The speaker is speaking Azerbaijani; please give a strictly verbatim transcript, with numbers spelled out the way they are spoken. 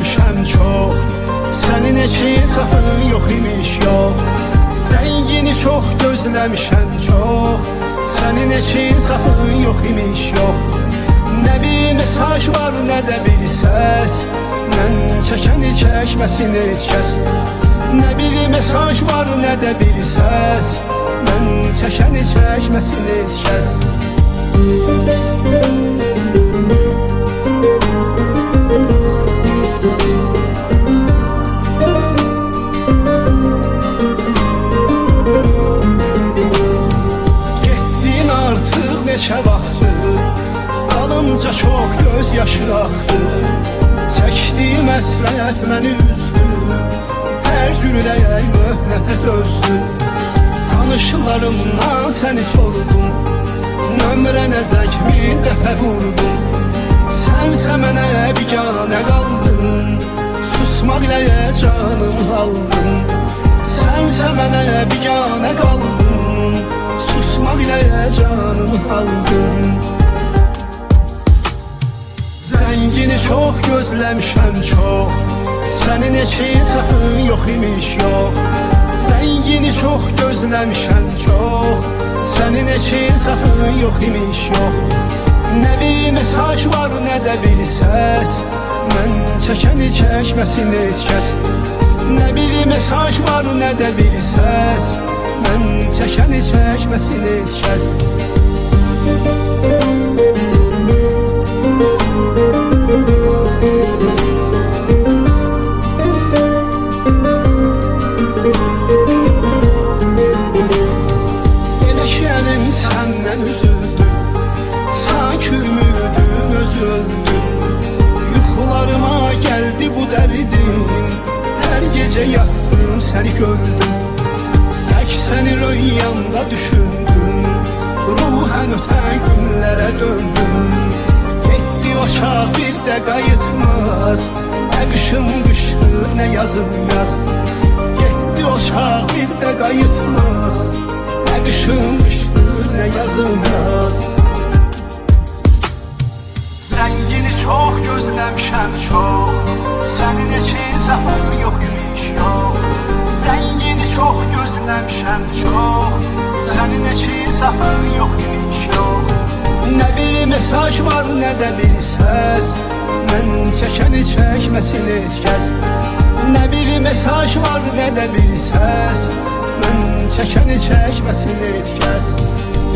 gözləmişəm çox. Sənin eşin safın yox imiş yox. Zəngini çox gözləmişəm çox. Sənin eşin safın yox imiş yox. Nə bir mesaj var, nə də bir səs. Mən çəkəni çəkməsin heç kəs. Nə bir mesaj var, nə də bir səs. Mən çəkəni çəkməsin heç kəs. Getdin artıq neçə vaxtdır, dalımca çox göz yaşı axdı. Çəkdiyim əsrət məni üzdü, hər güləyək möhnətə dözdü. Tanışlarımdan səni sordum, nömrənə zəng min dəfə vurdum. Sənsə mənə biganə qaldın, susmaqla canımı aldın. Sənsə mənə biganə qaldın, susmaqla canımı aldın. Zəngini çox gözləmişəm çox. Sənin eşin safın yox imiş yox. Zəngini çox gözləmişəm çox. Sənin eşin safın yox imiş yox. Nə bir mesaj var, nə də bir səs. Mən çəkəni çəkməsin heç kəs. Nə bir mesaj var, nə də bir səs. Mən çəkəni çəkməsin heç kəs. Səndən üzüldü, sanki ümidin özü öldü. Yuxularıma gəldi bu dərdin, hər gecə yatdım səni gördüm. Tək səni rüyamda düşündüm, ruhən ötən günlərə döndüm. Getdi o çağ bir də qayıtmaz, nə qışın qışdır, nə yazım yaz. Getdi o çağ bir də qayıtmaz, nə qışın qışdır, nə yazım yaz. Zəngini çox gözləmişəm çox. Sənin eşin safın yox imiş yox. Zəngini çox gözləmişəm çox. Sənin eşin safın yox imiş yox. Nə bir mesaj var, nə də bir səs. Mən çəkəni çəkməsin heç kəs. Nə bir mesaj var, nə də bir səs. Mən çəkəni çəkməsin heç kəs.